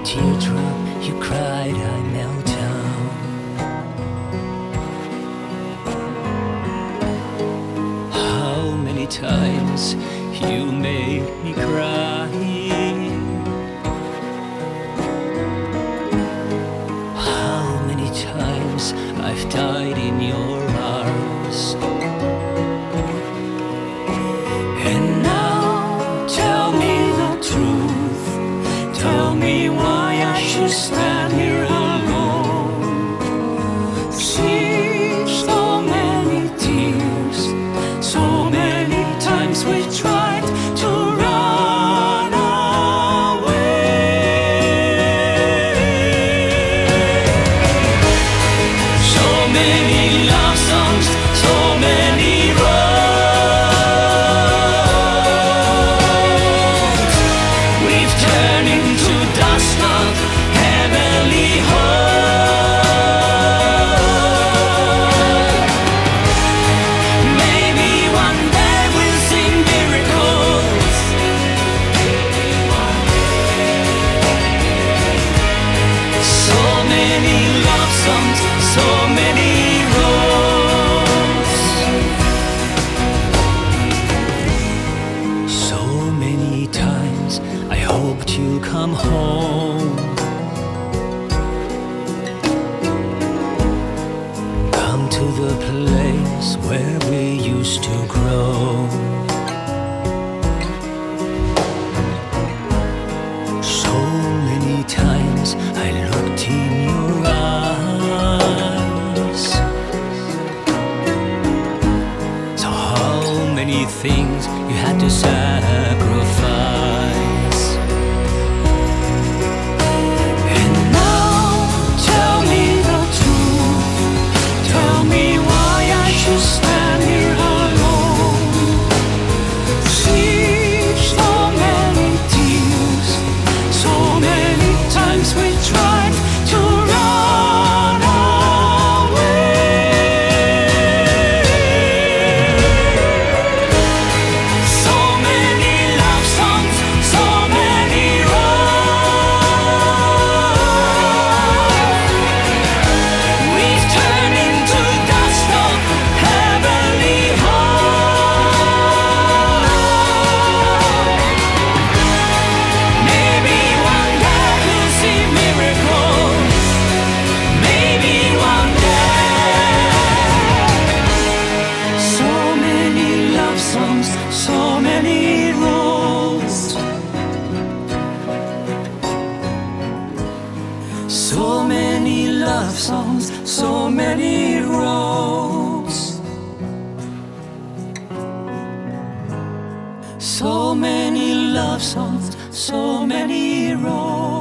teardrop you cried, I melt down. How many times you made me cry? How many times I've died in your arms? And now tell me the truth. Tell me why I should stand here alone. See so many tears, so many times we tried to run away. So many love songs, so many roads we've turned into dust of heavenly hope. Maybe one day we'll see miracles. So many love songs, so many roads, so many times I hoped you'd come home. Come to the place where we used to grow. So many times I looked in your eyes. So how many things you had to sacrifice. And now tell me the truth. Tell me why I should stand here alone. See so many tears, so many times we tried to run away. So many love songs, so many roads we've turned into dust of heavenly hope. Maybe one day we'll see miracles. Maybe one day. So many love songs, so many roads, so many love songs, so many roads, so many love songs, so many roads.